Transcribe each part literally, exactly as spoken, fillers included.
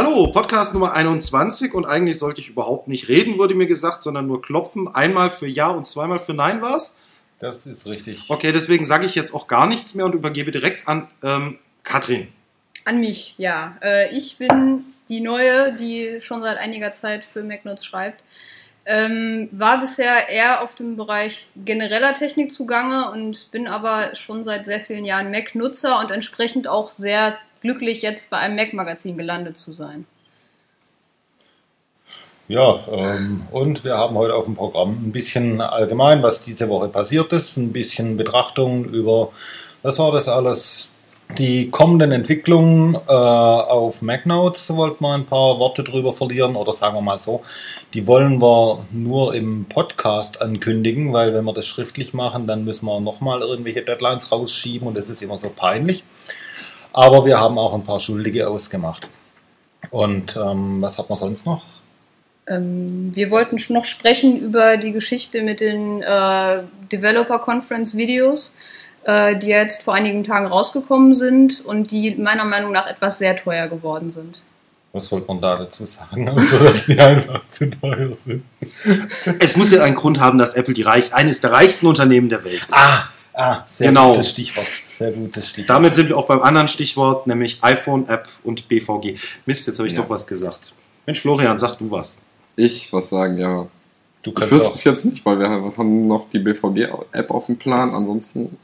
Hallo, Podcast Nummer einundzwanzig und eigentlich sollte ich überhaupt nicht reden, wurde mir gesagt, sondern nur klopfen. Einmal für Ja und zweimal für Nein war's. Das ist richtig. Okay, deswegen sage ich jetzt auch gar nichts mehr und übergebe direkt an ähm, Katrin. An mich, ja. Äh, ich bin die Neue, die schon seit einiger Zeit für MacNotes schreibt. Ähm, war bisher eher auf dem Bereich genereller Technik zugange und bin aber schon seit sehr vielen Jahren Mac-Nutzer und entsprechend auch sehr glücklich, jetzt bei einem Mac-Magazin gelandet zu sein. Ja, ähm, und wir haben heute auf dem Programm ein bisschen allgemein, was diese Woche passiert ist, ein bisschen Betrachtung über, was war das alles, die kommenden Entwicklungen äh, auf MacNotes, wollten wir ein paar Worte drüber verlieren, oder sagen wir mal so, die wollen wir nur im Podcast ankündigen, weil wenn wir das schriftlich machen, dann müssen wir nochmal irgendwelche Deadlines rausschieben und das ist immer so peinlich. Aber wir haben auch ein paar Schuldige ausgemacht. Und ähm, was hat man sonst noch? Ähm, wir wollten noch sprechen über die Geschichte mit den äh, Developer Conference Videos, äh, die jetzt vor einigen Tagen rausgekommen sind und die meiner Meinung nach etwas sehr teuer geworden sind. Was sollte man da dazu sagen, also dass die einfach zu teuer sind? Es muss ja einen Grund haben, dass Apple die reich, eines der reichsten Unternehmen der Welt ist. Ah, ah sehr genau. gutes Stichwort. Sehr gutes Stichwort. Damit sind wir auch beim anderen Stichwort, nämlich iPhone, App und B V G. Mist, jetzt habe ich Ja. noch was gesagt. Mensch, Florian, sag du was. Ich was sagen, ja. Du Ich kannst wüsste auch, es jetzt nicht, weil wir haben noch die B V G-App auf dem Plan. Ansonsten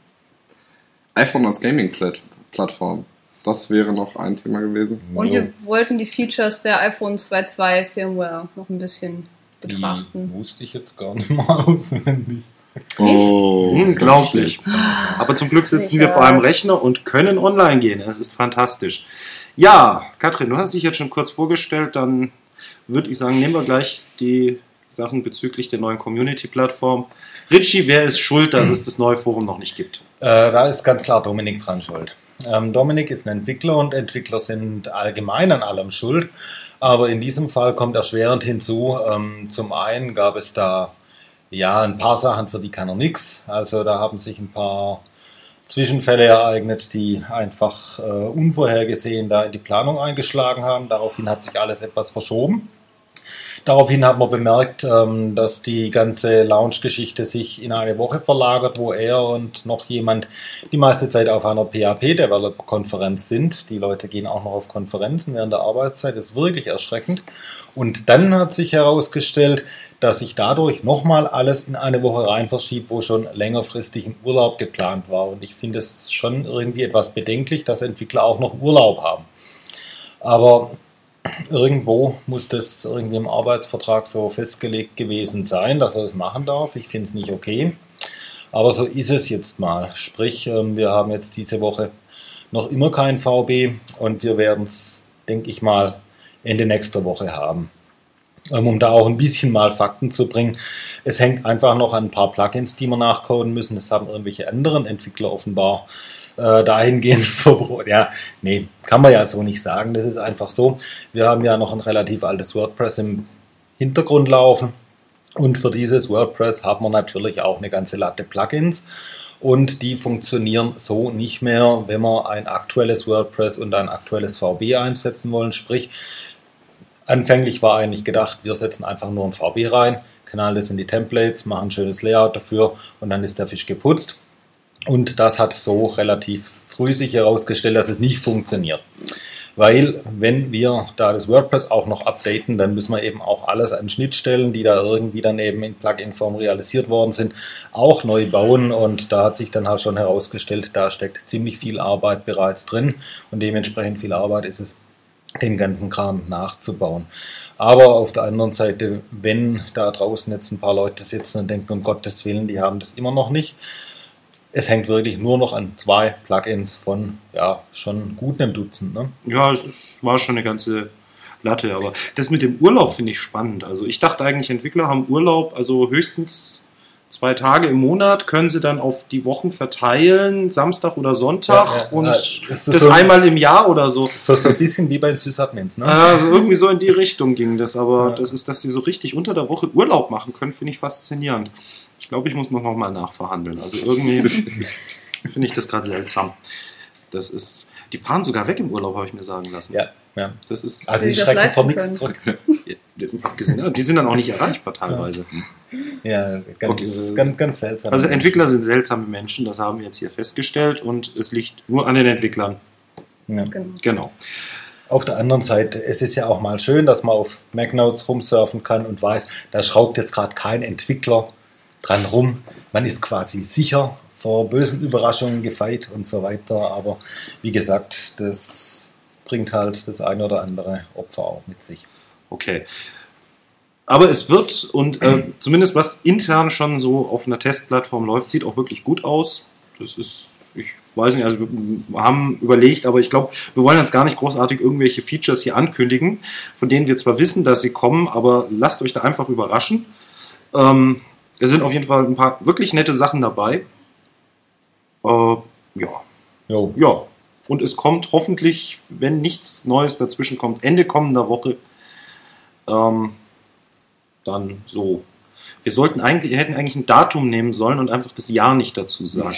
iPhone als Gaming-Plattform. Das wäre noch ein Thema gewesen. Und Jo. wir wollten die Features der iPhone zwei Punkt zwei Firmware noch ein bisschen betrachten. die wusste ich jetzt gar nicht mal auswendig. Oh, Unglaublich. ganz Aber zum Glück sitzen Ich wir vor einem weiß. Rechner und können online gehen. Es ist fantastisch. Ja, Katrin, du hast dich jetzt schon kurz vorgestellt. Dann würde ich sagen, nehmen wir gleich die Sachen bezüglich der neuen Community-Plattform. Richie, wer ist schuld, dass es das neue Forum noch nicht gibt? Äh, da ist ganz klar Dominik dran schuld. Ähm, Dominik ist ein Entwickler und Entwickler sind allgemein an allem schuld. Aber in diesem Fall kommt erschwerend hinzu. Ähm, zum einen gab es da ja ein paar Sachen, für die kann er nichts. Also da haben sich ein paar Zwischenfälle ereignet, die einfach äh, unvorhergesehen da in die Planung eingeschlagen haben. Daraufhin hat sich alles etwas verschoben. Daraufhin hat man bemerkt, ähm, dass die ganze Launch-Geschichte sich in eine Woche verlagert, wo er und noch jemand die meiste Zeit auf einer P H P-Developer-Konferenz sind. Die Leute gehen auch noch auf Konferenzen während der Arbeitszeit. Das ist wirklich erschreckend. Und dann hat sich herausgestellt, dass sich dadurch nochmal alles in eine Woche rein verschiebt, wo schon längerfristig ein Urlaub geplant war. Und ich finde es schon irgendwie etwas bedenklich, dass Entwickler auch noch Urlaub haben. Aber irgendwo muss das irgendwie im Arbeitsvertrag so festgelegt gewesen sein, dass er das machen darf. Ich finde es nicht okay. Aber so ist es jetzt mal. Sprich, ähm, wir haben jetzt diese Woche noch immer kein V B und wir werden es, denke ich mal, Ende nächster Woche haben. Ähm, Um da auch ein bisschen mal Fakten zu bringen. Es hängt einfach noch an ein paar Plugins, die wir nachcoden müssen. Das haben irgendwelche anderen Entwickler offenbar äh, dahingehend verbrot. Ja, nee, kann man ja so nicht sagen. Das ist einfach so. Wir haben ja noch ein relativ altes WordPress im Hintergrund laufen. Und für dieses WordPress haben wir natürlich auch eine ganze Latte Plugins. Und die funktionieren so nicht mehr, wenn wir ein aktuelles WordPress und ein aktuelles V B einsetzen wollen. Sprich, anfänglich war eigentlich gedacht, wir setzen einfach nur ein V B rein, knallen das in die Templates, machen ein schönes Layout dafür und dann ist der Fisch geputzt. Und das hat so relativ früh sich herausgestellt, dass es nicht funktioniert. Weil wenn wir da das WordPress auch noch updaten, dann müssen wir eben auch alles an Schnittstellen, die da irgendwie dann eben in Plugin-Form realisiert worden sind, auch neu bauen. Und da hat sich dann halt schon herausgestellt, da steckt ziemlich viel Arbeit bereits drin und dementsprechend viel Arbeit ist es, den ganzen Kram nachzubauen. Aber auf der anderen Seite, wenn da draußen jetzt ein paar Leute sitzen und denken, um Gottes Willen, die haben das immer noch nicht. Es hängt wirklich nur noch an zwei Plugins von, ja, schon gut einem Dutzend. Ne? Ja, es ist, war schon eine ganze Latte, aber das mit dem Urlaub finde ich spannend. Also ich dachte eigentlich, Entwickler haben Urlaub, also höchstens zwei Tage im Monat, können sie dann auf die Wochen verteilen, Samstag oder Sonntag Ja, ja, und ja. das, Ist das so- einmal im Jahr oder so. So, so ein bisschen wie bei den Sysadmins. Ne? Also irgendwie so in die Richtung ging das, aber Ja. das ist, dass sie so richtig unter der Woche Urlaub machen können, finde ich faszinierend. Ich glaube, ich muss noch mal nachverhandeln. Also irgendwie finde ich das gerade seltsam. Das ist, die fahren sogar weg im Urlaub, habe ich mir sagen lassen. Ja, Ja. Das ist, Also Sie die das schrecken vor leisten nichts können. zurück. die, sind, die sind dann auch nicht erreichbar teilweise. Ja, ganz, Okay. ganz, ganz seltsam. Also Entwickler sind seltsame Menschen, das haben wir jetzt hier festgestellt und es liegt nur an den Entwicklern. Ja. Genau. Genau. Auf der anderen Seite, es ist ja auch mal schön, dass man auf MacNotes rumsurfen kann und weiß, da schraubt jetzt gerade kein Entwickler dran rum. Man ist quasi sicher vor bösen Überraschungen gefeit und so weiter. Aber wie gesagt, das bringt halt das eine oder andere Opfer auch mit sich. Okay. Aber es wird, und äh, zumindest was intern schon so auf einer Testplattform läuft, sieht auch wirklich gut aus. Das ist, ich weiß nicht, also wir haben überlegt, aber ich glaube, wir wollen jetzt gar nicht großartig irgendwelche Features hier ankündigen, von denen wir zwar wissen, dass sie kommen, aber lasst euch da einfach überraschen. Ähm, es sind auf jeden Fall ein paar wirklich nette Sachen dabei. Äh, ja, Jo. ja. Und es kommt hoffentlich, wenn nichts Neues dazwischen kommt, Ende kommender Woche. Ähm, dann so. Wir sollten eigentlich, hätten eigentlich ein Datum nehmen sollen und einfach das Jahr nicht dazu sagen.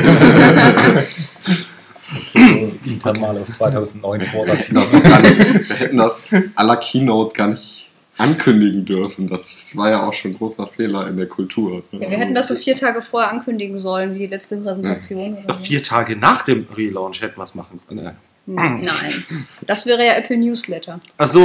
So intern mal auf zweitausendneun vordatieren. Das gar nicht, wir hätten das à la Keynote gar nicht ankündigen dürfen. Das war ja auch schon ein großer Fehler in der Kultur. Ja, wir hätten das so vier Tage vorher ankündigen sollen, wie die letzte Präsentation. Oder so. Vier Tage nach dem Relaunch hätten wir es machen sollen. Äh. Nein, das wäre ja Apple Newsletter. Ach so.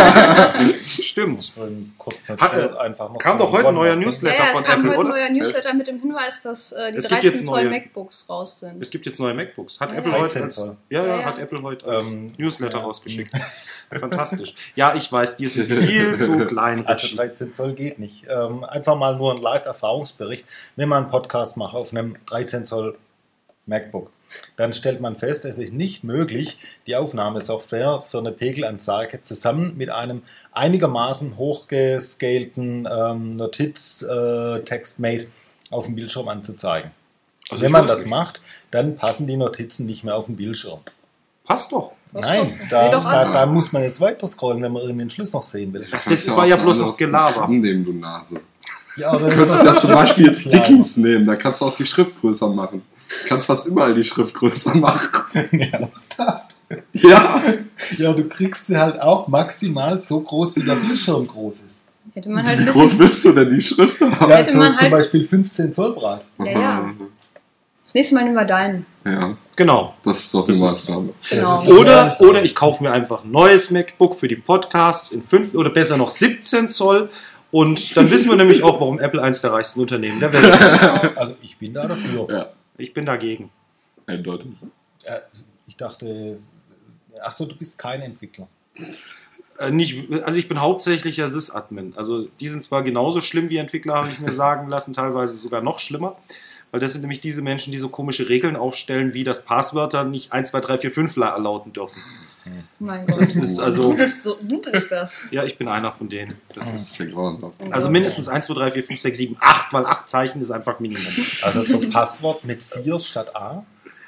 Stimmt. So ein kurzer Hat, Chat einfach noch kam so doch heute ein neuer One-Up-Ding. Newsletter Ja, ja, von es kam Apple, heute ein oder? neuer Newsletter mit dem Hinweis, dass äh, die Es gibt jetzt dreizehn Zoll neue- MacBooks raus sind. Es gibt jetzt neue MacBooks. Hat Ja, Apple ja. heute dreizehn als, Zoll. ja, ja, Ja, ja. hat Apple heute als Ähm, Newsletter ja. rausgeschickt. Fantastisch. Ja, ich weiß, die sind viel zu klein. Also dreizehn Zoll geht nicht. Ähm, einfach mal nur ein Live-Erfahrungsbericht. Wenn man einen Podcast macht auf einem dreizehn Zoll MacBook, dann stellt man fest, es ist nicht möglich, die Aufnahmesoftware für eine Pegelanzeige zusammen mit einem einigermaßen hochgescalten ähm, Notiz-Text-Mate auf dem Bildschirm anzuzeigen. Also Wenn ich man weiß das nicht. macht, dann passen die Notizen nicht mehr auf den Bildschirm. Passt doch. Doch, Nein, doch, das da, sieht doch da, anders da aus. muss man jetzt weiter scrollen, wenn man irgendwie den Schluss noch sehen will. Das ist- war ja bloß das Gelaber. Nehmen, du Nase. Ja, aber Du könntest ja zum Beispiel jetzt Kleiner. Dickens nehmen, da kannst du auch die Schrift größer machen. Du kannst fast überall die Schrift größer machen. Ernsthaft? Ja. Ja, du kriegst sie halt auch maximal so groß, wie der Bildschirm groß ist. Hätte man halt Wie ein groß bisschen. willst du denn die Schrift haben? Ja, Hätte so man zum halt- Beispiel fünfzehn Zoll breit. Ja, ja. Das nächste Mal nehmen wir deinen. Ja, Genau. das ist doch Das eine ist- Maßnahme. Genau. Das ist- Oder, oder ich kaufe mir einfach ein neues MacBook für die Podcasts in fünf oder besser noch siebzehn Zoll. Und dann wissen wir nämlich auch, warum Apple eins der reichsten Unternehmen der Welt ist. Also ich bin da dafür. Ja, Ich bin dagegen. eindeutig. Ja, ich dachte, ach so, du bist kein Entwickler. Äh, nicht, also ich bin hauptsächlicher Sys-Admin. Also die sind zwar genauso schlimm wie Entwickler, habe ich mir sagen lassen, teilweise sogar noch schlimmer. Weil das sind nämlich diese Menschen, die so komische Regeln aufstellen, wie dass Passwörter nicht eins, zwei, drei, vier, fünf la- lauten dürfen. Mein Gott. Das ist also, Du bist, so, du bist das. ja, ich bin einer von denen. Das Das ist, ist ja grauenhaft. also mindestens eins, zwei, drei, vier, fünf, sechs, sieben, acht, weil acht Zeichen ist einfach Minimum. Also das Passwort mit vier statt A.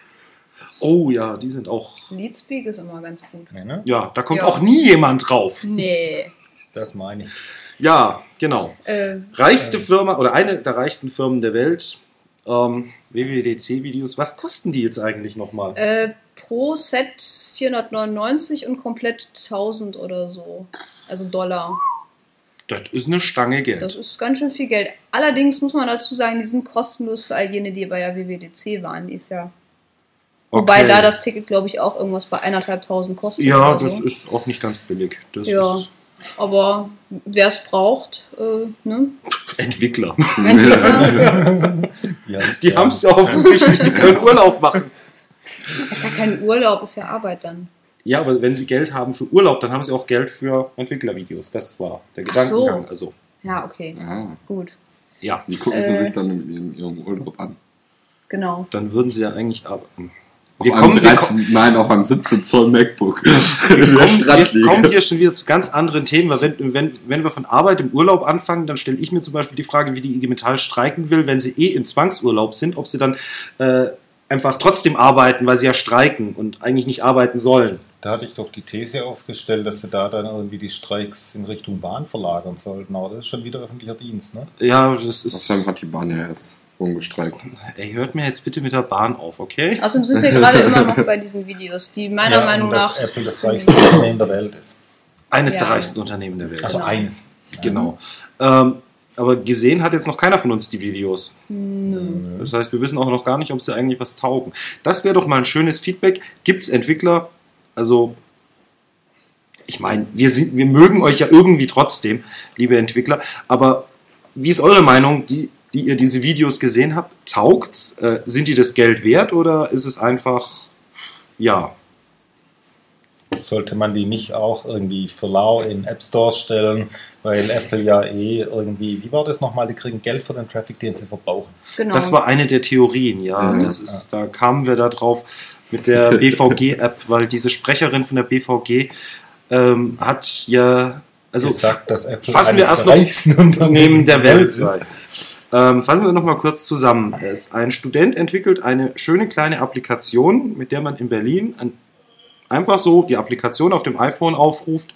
Oh ja, die sind auch, Leadspeak ist immer ganz gut. Nee, ne? ja, da kommt Ja. auch nie jemand drauf. Nee. Das meine ich. Ja, genau. Äh, Reichste Firma oder eine der reichsten Firmen der Welt. Ähm, W W D C-Videos. Was kosten die jetzt eigentlich nochmal? äh, pro Set vierhundertneunundneunzig und komplett tausend oder so. Also Dollar. Das ist eine Stange Das Geld. ist ganz schön viel Geld. Allerdings muss man dazu sagen, die sind kostenlos für all jene, die bei der W W D C waren. Die ist ja. Wobei Okay. da das Ticket, glaube ich, auch irgendwas bei eineinhalbtausend kostet. Ja, oder das so. ist auch nicht ganz billig. Das Ja. ist Aber wer es braucht, äh, ne? Entwickler. Entweder Ja, Die ja, haben es ja offensichtlich, die können Urlaub machen. ist ja kein Urlaub, ist ja Arbeit dann. Ja, aber wenn sie Geld haben für Urlaub, dann haben sie auch Geld für Entwicklervideos. Das war der Ach so. Gedankengang. Also, Ja, okay, Ja, gut. ja, die gucken Äh. sie sich dann in, in ihrem Urlaub an. Genau. dann würden sie ja eigentlich arbeiten. Auf Wir einem kommen, wir, dreizehn, nein, auf einem siebzehn Zoll MacBook. wir, In der kommen, wir Strandliege. kommen hier schon wieder zu ganz anderen Themen. Weil wenn, wenn, wenn wir von Arbeit im Urlaub anfangen, dann stelle ich mir zum Beispiel die Frage, wie die I G Metall streiken will, wenn sie eh in Zwangsurlaub sind, ob sie dann äh, einfach trotzdem arbeiten, weil sie ja streiken und eigentlich nicht arbeiten sollen. Da hatte ich doch die These aufgestellt, dass sie da dann irgendwie die Streiks in Richtung Bahn verlagern sollten. Aber das ist schon wieder öffentlicher Dienst, ne? Ja, das ist. Außerdem hat die Bahn ja erst rumgestreikt. Ey, hört mir jetzt bitte mit der Bahn auf, okay? Außerdem sind wir gerade immer noch bei diesen Videos, die meiner Ja, Meinung und dass nach... Apple das reichste Unternehmen der Welt ist. Eines Ja. der reichsten Unternehmen der Welt. Also Genau. eines. Genau. Ähm, aber gesehen hat jetzt noch keiner von uns die Videos. Nö. Das heißt, wir wissen auch noch gar nicht, ob sie eigentlich was taugen. Das wäre doch mal ein schönes Feedback. Gibt es Entwickler, also ich meine, wir, sind, wir mögen euch ja irgendwie trotzdem, liebe Entwickler, aber wie ist eure Meinung, die, die ihr diese Videos gesehen habt? Taugt's? Äh, sind die das Geld wert oder ist es einfach, ja, Sollte man die nicht auch irgendwie für lau in App Stores stellen, weil Apple ja eh irgendwie, wie war das nochmal, die kriegen Geld für den Traffic, den sie verbrauchen. Genau. das war eine der Theorien, ja. Mhm. Das ist, da kamen wir da drauf mit der B V G-App, weil diese Sprecherin von der B V G ähm, hat ja, also gesagt, dass Apple fassen wir eines erst der noch reichsten Unternehmen der Welt ist. sei. Ähm, fassen wir noch mal kurz zusammen. Es- Ein Student entwickelt eine schöne kleine Applikation, mit der man in Berlin ein, einfach so die Applikation auf dem iPhone aufruft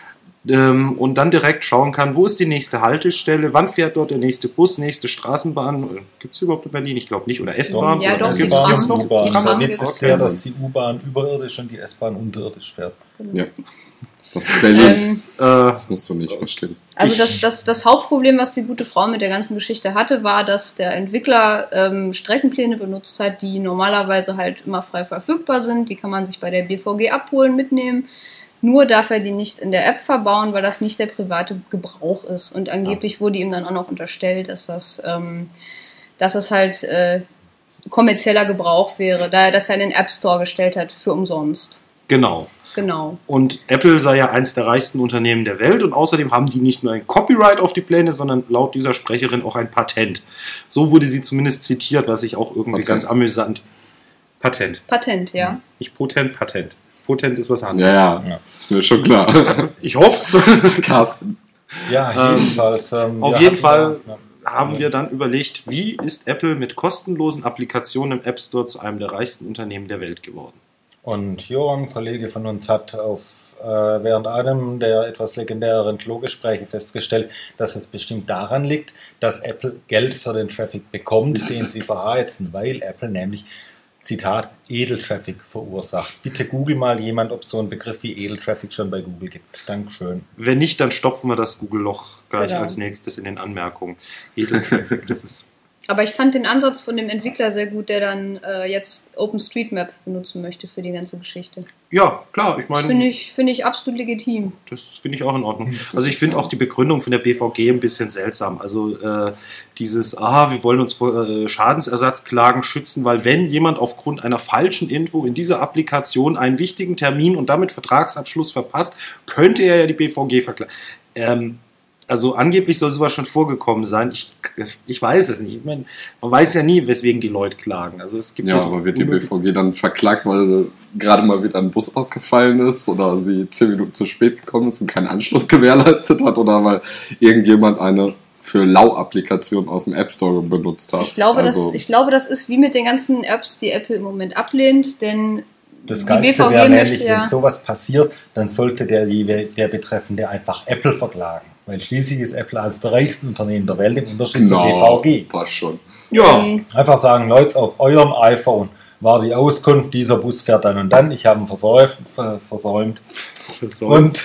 ähm, und dann direkt schauen kann, wo ist die nächste Haltestelle, wann fährt dort der nächste Bus, nächste Straßenbahn. Gibt es überhaupt in Berlin? Ich glaube nicht. Oder S-Bahn? Ja, Oder doch, gibt's- die Tram- gibt's noch? die Tram Der gibt's. Witz ist der, dass die U-Bahn überirdisch und die S-Bahn unterirdisch fährt. Ja. Das ist Berlin. Das, äh, Das musst du nicht verstehen. Also das, das, das Hauptproblem, was die gute Frau mit der ganzen Geschichte hatte, war, dass der Entwickler ähm, Streckenpläne benutzt hat, die normalerweise halt immer frei verfügbar sind. Die kann man sich bei der B V G abholen, mitnehmen. Nur darf er die nicht in der App verbauen, weil das nicht der private Gebrauch ist. Und angeblich wurde ihm dann auch noch unterstellt, dass das, ähm, dass das halt äh, kommerzieller Gebrauch wäre, da er das ja in den App Store gestellt hat für umsonst. genau. Genau. Und Apple sei ja eins der reichsten Unternehmen der Welt und außerdem haben die nicht nur ein Copyright auf die Pläne, sondern laut dieser Sprecherin auch ein Patent. So wurde sie zumindest zitiert, was ich auch irgendwie Patent. ganz amüsant. Patent. Patent, ja. Nicht Potent, Patent. Potent ist was anderes. Ja, ja, Ja. das ist mir schon klar. Ich hoffe es. Carsten. Ja, jedenfalls. Ähm, Auf wir jeden hatten Fall da- ja. haben wir dann überlegt, wie ist Apple mit kostenlosen Applikationen im App Store zu einem der reichsten Unternehmen der Welt geworden. Und Joram, Kollege von uns, hat auf, äh, während einem der etwas legendäreren Klo-Gespräche festgestellt, dass es bestimmt daran liegt, dass Apple Geld für den Traffic bekommt, den sie verheizen, weil Apple nämlich, Zitat, Edeltraffic verursacht. Bitte google mal jemand, ob es so einen Begriff wie Edeltraffic schon bei Google gibt. Dankeschön. Wenn nicht, dann stopfen wir das Google-Loch gleich Genau. als nächstes in den Anmerkungen. Edel Traffic, das ist... Aber ich fand den Ansatz von dem Entwickler sehr gut, der dann äh, jetzt OpenStreetMap benutzen möchte für die ganze Geschichte. Ja, klar, ich meine... Finde ich, finde ich absolut legitim. Das finde ich auch in Ordnung. Also ich finde auch die Begründung von der B V G ein bisschen seltsam. Also äh, dieses, ah, wir wollen uns vor äh, Schadensersatzklagen schützen, weil wenn jemand aufgrund einer falschen Info in dieser Applikation einen wichtigen Termin und damit Vertragsabschluss verpasst, könnte er ja die B V G verklagen. Ähm, also angeblich soll sowas schon vorgekommen sein. Ich, ich weiß es nicht. Ich meine, man weiß ja nie, weswegen die Leute klagen. Also es gibt Ja, halt aber wird die B V G dann verklagt, weil gerade mal wieder ein Bus ausgefallen ist oder sie zehn Minuten zu spät gekommen ist und keinen Anschluss gewährleistet hat oder weil irgendjemand eine für Lau-Applikation aus dem App Store benutzt hat. Ich glaube, also, das, ich glaube, das ist wie mit den ganzen Apps, die Apple im Moment ablehnt, denn Das die Geilste B V G wäre möchte nämlich, ja... wenn sowas passiert, dann sollte der, der Betreffende einfach Apple verklagen. Weil schließlich ist Apple als der reichste Unternehmen der Welt im Unterschied zur B V genau, G. passt schon. ja, Ähm, Einfach sagen, Leute, auf eurem iPhone war die Auskunft, dieser Bus fährt dann und dann, ich habe ihn versäuft, ver- versäumt das soll, und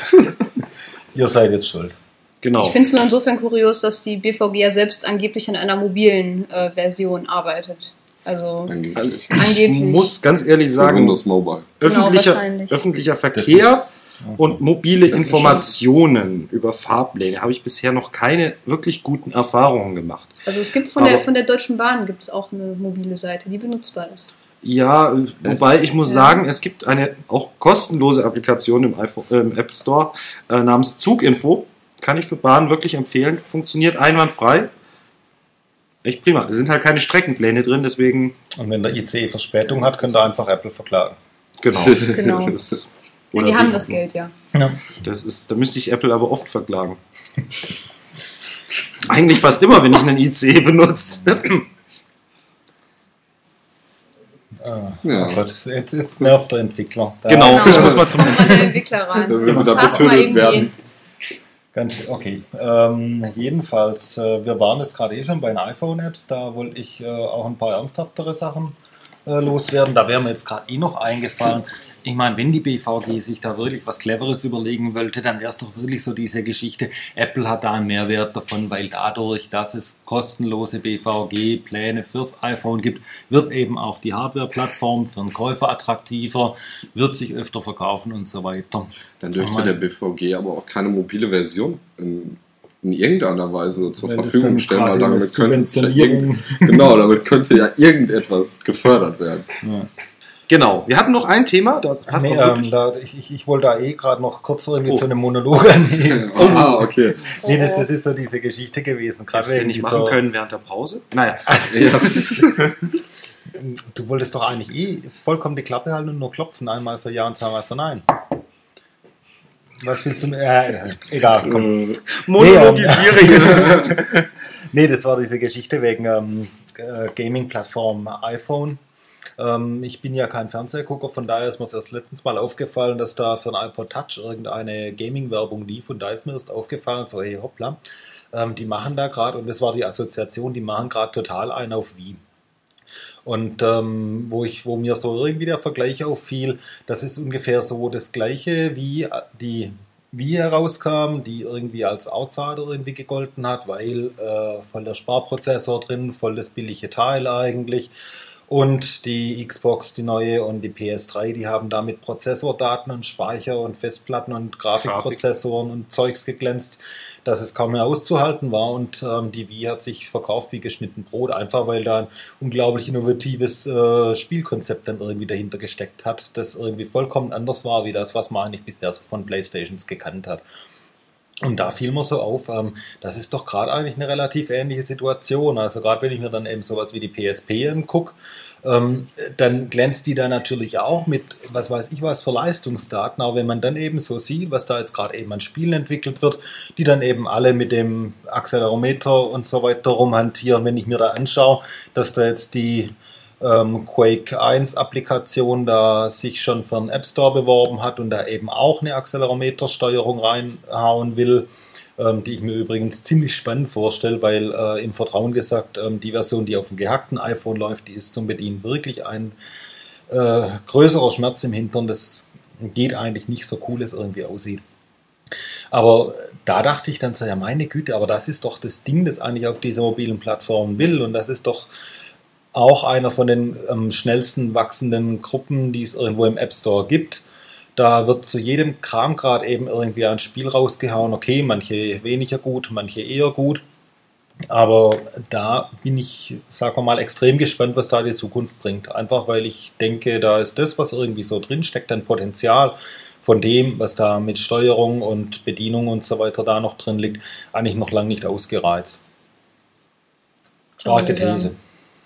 ihr seid jetzt schuld. genau. Ich finde es nur insofern kurios, dass die B V G ja selbst angeblich an einer mobilen äh, Version arbeitet. Also Angeblich. Also, angeblich. Ich muss ganz ehrlich Für sagen, Windows Mobile. öffentlicher, wahrscheinlich. öffentlicher Verkehr ist- und mobile Informationen über Fahrpläne habe ich bisher noch keine wirklich guten Erfahrungen gemacht. Also es gibt von der, Aber- von der Deutschen Bahn gibt es auch eine mobile Seite, die benutzbar ist. Ja, wobei ich muss Ja. sagen, es gibt eine auch kostenlose Applikation im, iPhone, äh, im App Store äh, namens Zuginfo. Kann ich für Bahn wirklich empfehlen. Funktioniert einwandfrei. Echt prima. Es sind halt keine Streckenpläne drin, deswegen Und wenn der I C E Verspätung hat, könnt ihr einfach Apple verklagen. genau. Genau. Das, Ja, oder die haben wie- das Geld, ja. Ja. Das ist, da müsste ich Apple aber oft verklagen. Eigentlich fast immer, wenn ich einen I C E benutze. Ah, Ja. oh Gott, jetzt, jetzt nervt der Entwickler. Da Genau, Genau. ich muss mal zum. Kommt mal der Entwickler rein. Da will man da Frag mal betüdelt eben werden. Ganz okay. Ähm, jedenfalls, äh, wir waren jetzt gerade eh schon bei den iPhone-Apps, da wollte ich äh, auch ein paar ernsthaftere Sachen äh, loswerden. Da wäre mir jetzt gerade eh noch eingefallen. Ich meine, wenn die B V G sich da wirklich was Cleveres überlegen wollte, dann wäre es doch wirklich so diese Geschichte, Apple hat da einen Mehrwert davon, weil dadurch, dass es kostenlose B V G-Pläne fürs iPhone gibt, wird eben auch die Hardware-Plattform für den Käufer attraktiver, wird sich öfter verkaufen und so weiter. Dann dürfte der B V G aber auch keine mobile Version in, in irgendeiner Weise zur Wenn das Verfügung dann stellen, weil quasi damit eine könnte, sich ja Subventionierung- irgend, genau, damit könnte ja irgendetwas gefördert werden. Ja. Genau, wir hatten noch ein Thema, das passt Nee, auch wirklich. ähm, da, ich, ich, ich wollte da eh gerade noch kurz irgendwie Oh. zu einem Monolog annehmen. Ah, okay. Nee, das, das ist so diese Geschichte gewesen. Gerade Was wir wegen nicht dieser- machen können während der Pause. Naja, Ja, das ist, Du wolltest doch eigentlich eh vollkommen die Klappe halten und nur klopfen, einmal für Ja und zweimal für Nein. Was willst du? Äh, egal, komm. monologisiere jetzt. Nee, das war diese Geschichte wegen ähm, äh, Gaming-Plattform iPhone. Ähm, ich bin ja kein Fernsehgucker, von daher ist mir erst letztens mal aufgefallen, dass da für ein iPod Touch irgendeine Gaming-Werbung lief und da ist mir erst aufgefallen, so hey hoppla, ähm, die machen da gerade, und das war die Assoziation, die machen gerade total einen auf Wii. Und ähm, wo ich, wo mir so irgendwie der Vergleich auffiel, das ist ungefähr so das Gleiche wie die Wii herauskam, die irgendwie als Outsider irgendwie gegolten hat, weil äh, voll der Sparprozessor drin, voll das billige Teil eigentlich. Und die Xbox, die neue, und die P S drei, die haben da mit Prozessordaten und Speicher und Festplatten und Grafikprozessoren und Zeugs geglänzt, dass es kaum mehr auszuhalten war. Und ähm, die Wii hat sich verkauft wie geschnitten Brot, einfach weil da ein unglaublich innovatives äh, Spielkonzept dann irgendwie dahinter gesteckt hat, das irgendwie vollkommen anders war, wie das, was man eigentlich bisher so von Playstations gekannt hat. Und da fiel mir so auf, ähm, das ist doch gerade eigentlich eine relativ ähnliche Situation. Also gerade wenn ich mir dann eben sowas wie die P S P angucke, ähm, dann glänzt die da natürlich auch mit, was weiß ich was, für Leistungsdaten. Aber wenn man dann eben so sieht, was da jetzt gerade eben an Spielen entwickelt wird, die dann eben alle mit dem Accelerometer und so weiter rumhantieren, wenn ich mir da anschaue, dass da jetzt die Ähm, Quake eins Applikation da sich schon für den App Store beworben hat und da eben auch eine Accelerometer-Steuerung reinhauen will, ähm, die ich mir übrigens ziemlich spannend vorstelle, weil äh, im Vertrauen gesagt, ähm, die Version, die auf dem gehackten iPhone läuft, die ist zum Bedienen wirklich ein äh, größerer Schmerz im Hintern. Das geht eigentlich nicht so cool, es irgendwie aussieht. Aber da dachte ich dann so, ja meine Güte, aber das ist doch das Ding, das eigentlich auf dieser mobilen Plattform will, und das ist doch auch einer von den am schnellsten wachsenden Gruppen, die es irgendwo im App Store gibt. Da wird zu jedem Kram gerade eben irgendwie ein Spiel rausgehauen. Okay, manche weniger gut, manche eher gut. Aber da bin ich, sagen wir mal, extrem gespannt, was da die Zukunft bringt. Einfach weil ich denke, da ist das, was irgendwie so drin steckt, ein Potenzial von dem, was da mit Steuerung und Bedienung und so weiter da noch drin liegt, eigentlich noch lange nicht ausgereizt. Starke Kann man These. sagen.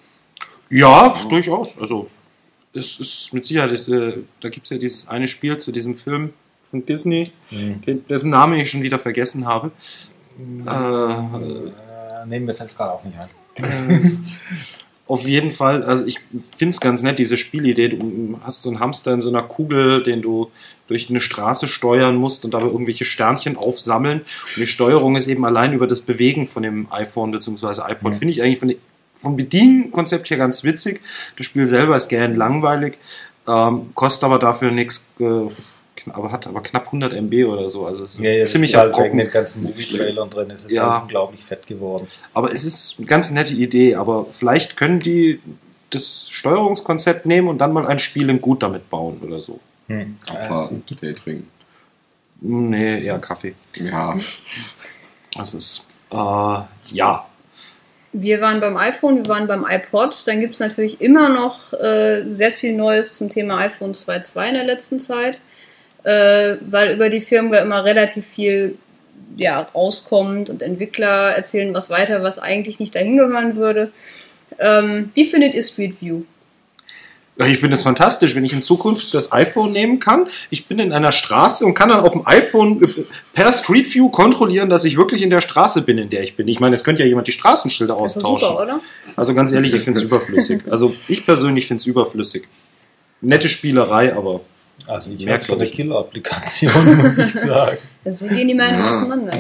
Ja, durchaus. Also, es ist mit Sicherheit, ist, äh, da gibt es ja dieses eine Spiel zu diesem Film von Disney, Mhm. den, dessen Namen ich schon wieder vergessen habe. Äh, Äh, nee, mir fällt es gerade auch nicht ein. äh, auf jeden Fall, also ich finde es ganz nett, diese Spielidee. Du hast so einen Hamster in so einer Kugel, den du durch eine Straße steuern musst und dabei irgendwelche Sternchen aufsammeln. Und die Steuerung ist eben allein über das Bewegen von dem iPhone bzw. iPod. Mhm. Finde ich eigentlich von, vom Bedienkonzept her ganz witzig. Das Spiel selber ist gern langweilig, ähm, kostet aber dafür nichts, äh, aber hat aber knapp hundert Megabyte oder so. Also es ist Ja, ja, ziemlich halt wegen Brocken. den ganzen Movie-Trailern drin. Es ist Ja. halt unglaublich fett geworden. Aber es ist eine ganz nette Idee. Aber vielleicht können die das Steuerungskonzept nehmen und dann mal ein Spiel in gut damit bauen oder so. Hm. Abwarten, Tee trinken. Nee, eher Kaffee. Ja, Das ist, äh, ja. Wir waren beim iPhone, wir waren beim iPod. Dann gibt es natürlich immer noch äh, sehr viel Neues zum Thema iPhone zwei Punkt zwei in der letzten Zeit, äh, weil über die Firmware immer relativ viel ja, rauskommt und Entwickler erzählen was weiter, was eigentlich nicht dahin gehören würde. Ähm, wie findet ihr Street View? Ja, ich finde es fantastisch, wenn ich in Zukunft das iPhone nehmen kann. Ich bin in einer Straße und kann dann auf dem iPhone per Street View kontrollieren, dass ich wirklich in der Straße bin, in der ich bin. Ich meine, es könnte ja jemand die Straßenschilder Das ist austauschen. super, oder? Also ganz ehrlich, ich finde es überflüssig. Also ich persönlich finde es überflüssig. Nette Spielerei, aber Also ich Merkt merke so eine ich. Killer-Applikation, muss ich sagen. Also gehen die Meinungen Ja. auseinander.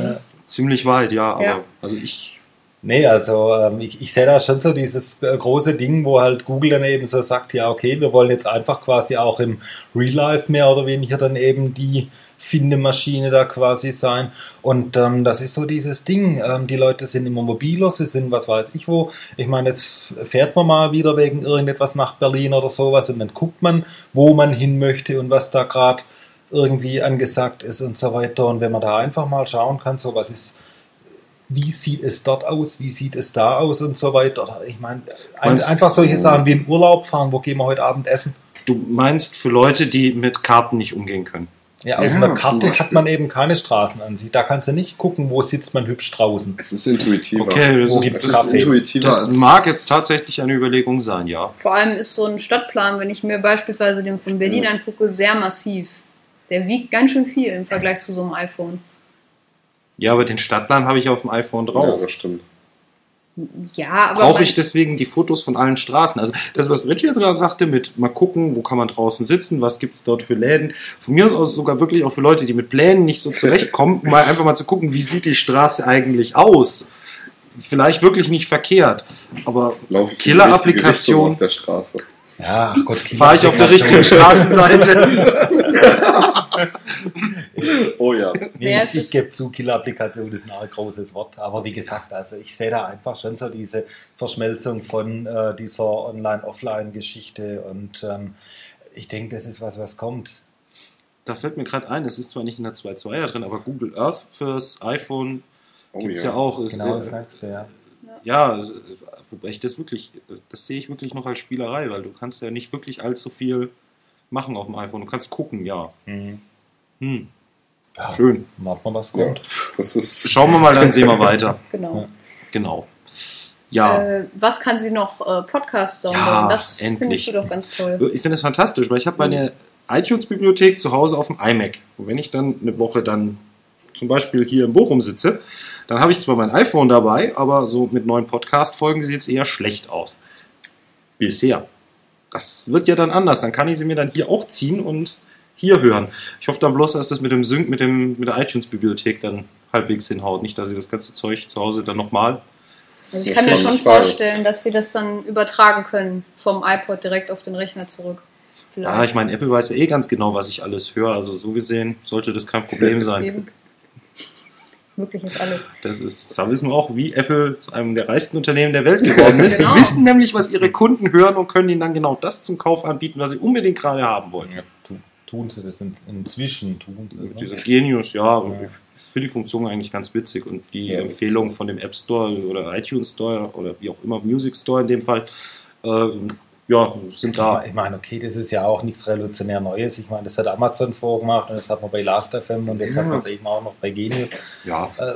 Ziemlich weit, ja. Aber Ja. also ich. Nee, also ähm, ich, ich sehe da schon so dieses äh, große Ding, wo halt Google dann eben so sagt, ja okay, wir wollen jetzt einfach quasi auch im Real Life mehr oder weniger dann eben die Findemaschine da quasi sein. Und ähm, das ist so dieses Ding, ähm, die Leute sind immer mobiler, sie sind was weiß ich wo. Ich meine, jetzt fährt man mal wieder wegen irgendetwas nach Berlin oder sowas und dann guckt man, wo man hin möchte und was da gerade irgendwie angesagt ist und so weiter. Und wenn man da einfach mal schauen kann, so was ist, wie sieht es dort aus, wie sieht es da aus und so weiter. Ich meine, ein, Meinst- einfach solche Sachen wie in Urlaub fahren, wo gehen wir heute Abend essen? Du meinst für Leute, die mit Karten nicht umgehen können. Ja, auf Ja, einer zum Karte Beispiel. hat man eben keine Straßenansicht. Da kannst du nicht gucken, wo sitzt man hübsch draußen. Es ist intuitiver. Okay, das Wo ist, gibt's es das, ist Kaffee? intuitiver. das als- mag jetzt tatsächlich eine Überlegung sein, ja. Vor allem ist so ein Stadtplan, wenn ich mir beispielsweise den von Berlin Ja. angucke, sehr massiv. Der wiegt ganz schön viel im Vergleich zu so einem iPhone. Ja, aber den Stadtplan habe ich auf dem iPhone Ja, drauf. das stimmt. Ja, aber Brauche man- ich deswegen die Fotos von allen Straßen? Also das, was Richie jetzt gerade sagte, mit mal gucken, wo kann man draußen sitzen, was gibt es dort für Läden. Von mir aus sogar wirklich auch für Leute, die mit Plänen nicht so zurechtkommen, mal einfach mal zu gucken, wie sieht die Straße eigentlich aus. Vielleicht wirklich nicht verkehrt, aber Laufe ich in die richtige Richtung Killer-Applikation auf der Straße. Ja, ach Gott, fahre ich auf der richtigen Straßenseite. Oh ja. Nee, Ja, es ich ist- gebe zu, Killer-Applikation ist ein arg großes Wort. Aber wie gesagt, also ich sehe da einfach schon so diese Verschmelzung von äh, dieser Online-Offline-Geschichte. Und ähm, ich denke, das ist was, was kommt. Da fällt mir gerade ein, es ist zwar nicht in der zwei Punkt zwei ja drin, aber Google Earth fürs iPhone Oh gibt es ja. ja auch. Ist, Genau, äh, das sagst du, ja. Ja, wobei ich das wirklich, das sehe ich wirklich noch als Spielerei, weil du kannst ja nicht wirklich allzu viel machen auf dem iPhone. Du kannst gucken, ja. Mhm. Hm. Ja, Schön. Warten wir, was Ja, kommt. das ist. Schauen wir mal, dann sehen wir weiter. genau. Genau. Ja, Äh, was kann sie noch? Äh, Podcasts Ja, downloaden. Das endlich. findest du doch ganz toll. ich finde es fantastisch, weil ich habe meine iTunes-Bibliothek zu Hause auf dem iMac. Und wenn ich dann eine Woche dann zum Beispiel hier in Bochum sitze, dann habe ich zwar mein iPhone dabei, aber so mit neuen Podcast-Folgen sieht es eher schlecht aus. Bisher. Das wird ja dann anders. Dann kann ich sie mir dann hier auch ziehen und hier hören. Ich hoffe dann bloß, dass das mit dem Sync, mit, dem, mit der iTunes-Bibliothek dann halbwegs hinhaut. Nicht, dass ich das ganze Zeug zu Hause dann nochmal... Also ich kann mir Das schon ist Frage. vorstellen, dass sie das dann übertragen können vom iPod direkt auf den Rechner zurück. Vielleicht. Ja, ich meine, Apple weiß ja eh ganz genau, was ich alles höre. Also so gesehen sollte das kein Problem sein. Eben. Möglich ist alles. Das ist, da wissen wir auch, wie Apple zu einem der reichsten Unternehmen der Welt geworden ist. Genau. Sie wissen nämlich, was ihre Kunden hören und können ihnen dann genau das zum Kauf anbieten, was sie unbedingt gerade haben wollen. Ja, tu, tun sie das in, inzwischen, tun sie das. Dieser Ne? Genius, ja, Ja. ich finde die Funktion eigentlich ganz witzig und die Ja. Empfehlung von dem App Store oder iTunes Store oder wie auch immer, Music Store in dem Fall, ähm, ja, sind da. Ich meine, okay, das ist ja auch nichts revolutionär Neues. Ich meine, das hat Amazon vorgemacht und das hat man bei Last F M und jetzt Ja. hat man es eben auch noch bei Genius. Ja, Äh,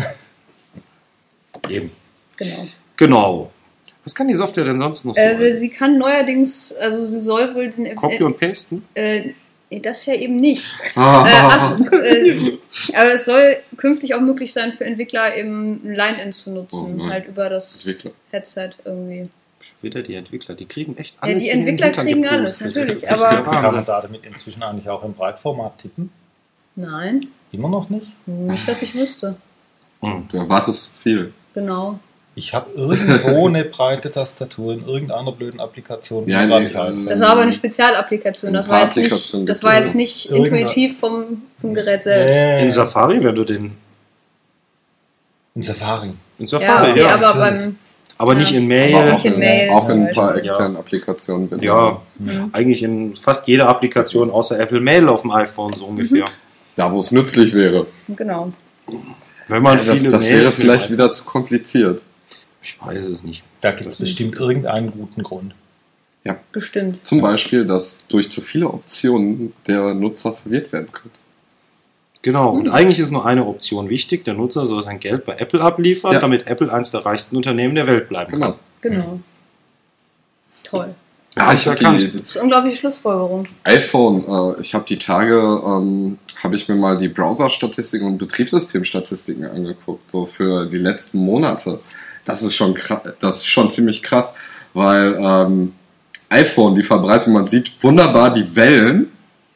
eben. Genau. Genau. Was kann die Software denn sonst noch so? Äh, sie kann neuerdings, also sie soll wohl den. Copy und Pasten? Äh, nee, das ja eben nicht. Ah, Äh, achso, äh, aber es soll künftig auch möglich sein für Entwickler eben ein Line-In zu nutzen, Oh nein. halt über das Entwickler. Headset irgendwie. Wieder die Entwickler, die kriegen echt Ja, alles. die in den Entwickler Hintern kriegen gepostet. alles, Das natürlich, ist echt aber- der kann man Wahnsinn. da damit inzwischen eigentlich auch im Breitformat tippen? Nein, Immer noch nicht? nicht, dass ich wüsste. Mhm. du erwartest viel. Genau. Ich habe irgendwo eine breite Tastatur in irgendeiner blöden Applikation. Ja, die gar nee, nicht halt. ähm, Das war aber eine Spezialapplikation. Das Ein war paar jetzt nicht, Applikationen das gibt war es jetzt auch. nicht Irgendeine- intuitiv vom, vom Gerät selbst. Nee. In Safari, wenn du den. In Safari. In Ja, Safari, okay, ja. aber natürlich. beim. aber ja. nicht in Mail. Aber nicht in Mail Auch zum in ein paar Beispiel. externen Applikationen. wenn Ja, Mhm. eigentlich in fast jeder Applikation außer Apple Mail auf dem iPhone so ungefähr. Da, wo es nützlich wäre. Genau. Wenn man Ja, das viele das Mails wäre mit vielleicht dem wieder zu kompliziert. Ich weiß es nicht. Da gibt es bestimmt irgendeinen guten Grund. Bestimmt. Zum Beispiel, dass durch zu viele Optionen der Nutzer verwirrt werden könnte. Genau, und eigentlich ist nur eine Option wichtig. Der Nutzer soll sein Geld bei Apple abliefern, Ja. damit Apple eins der reichsten Unternehmen der Welt bleiben Genau. kann. Genau. Toll. Ja, ich ich habe erkannt. die, Das ist eine unglaubliche Schlussfolgerung. iPhone, äh, ich habe die Tage, ähm, habe ich mir mal die Browser-Statistiken und Betriebssystem-Statistiken angeguckt, so für die letzten Monate. Das ist schon krass, das ist schon ziemlich krass, weil ähm, iPhone, die Verbreitung, man sieht wunderbar die Wellen.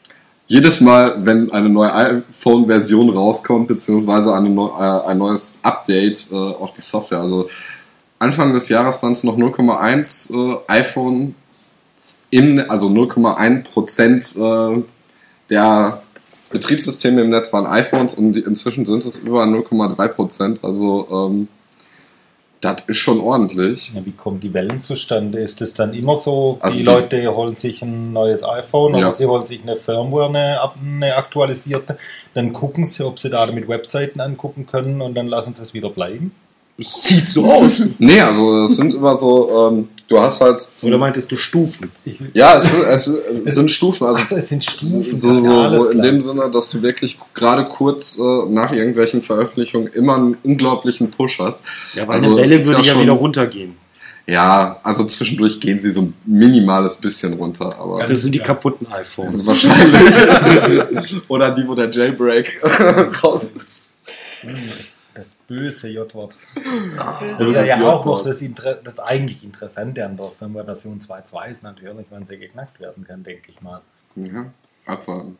jedes Mal, wenn eine neue iPhone-Version rauskommt, beziehungsweise eine neu, äh, ein neues Update äh, auf die Software. Also Anfang des Jahres waren es noch null Komma eins äh, iPhone, in, also null Komma eins Prozent äh, der Betriebssysteme im Netz waren iPhones und die, inzwischen sind es über null Komma drei Prozent. Also ähm, das ist schon ordentlich. Ja, wie kommen die Wellen zustande? Ist es dann immer so, Also die, die Leute holen sich ein neues iPhone oder Ja. sie holen sich eine Firmware, eine, eine aktualisierte, dann gucken sie, ob sie da damit Webseiten angucken können und dann lassen sie es wieder bleiben? Es sieht so aus. Nee, also es sind immer so, ähm, du hast halt... So, Oder meintest du Stufen? Ich will, ja, es sind, es sind- sind Stufen. Also ach so, es sind Stufen. So, ja, so, alles so in klar. dem Sinne, dass du wirklich gerade kurz äh, nach irgendwelchen Veröffentlichungen immer einen unglaublichen Push hast. Ja, weil Also, eine es Welle gibt würde ja ja schon- wieder runtergehen. Ja, also zwischendurch gehen sie so ein minimales bisschen runter, aber Das sind die Ja. kaputten iPhones. wahrscheinlich. Oder die, wo der Jailbreak raus ist. Das böse J-Wort. Böse. Das ist ja, das ja auch J-Wort. noch das, Inter das eigentlich Interessante an der Firmware-Version zwei Punkt zwei ist natürlich, wenn sie geknackt werden kann, denke ich mal. Ja, abwarten.